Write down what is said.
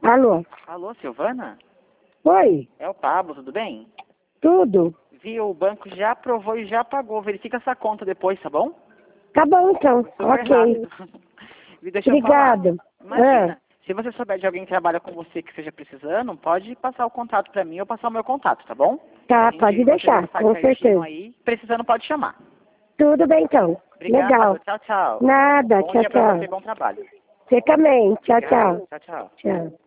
Alô? Alô, Silvana? Oi? É o Pablo, tudo bem? Tudo? Viu, o banco já aprovou e já pagou. Verifica essa conta depois, tá bom? Tá bom, então. Super Ok. rápido. E deixa eu falar. Obrigada. Imagina, se você souber de alguém que trabalha com você que esteja precisando, pode passar o contato pra mim ou passar o meu contato, tá bom? Tá, A gente pode deixar, faz com certinho certeza. aí. Precisando, pode chamar. Tudo bem, então. Obrigado, Legal. tchau, tchau. Nada, Bom tchau, dia pra tchau. você, bom trabalho. Você também. Tchau, Obrigado, tchau. tchau, tchau. Tchau.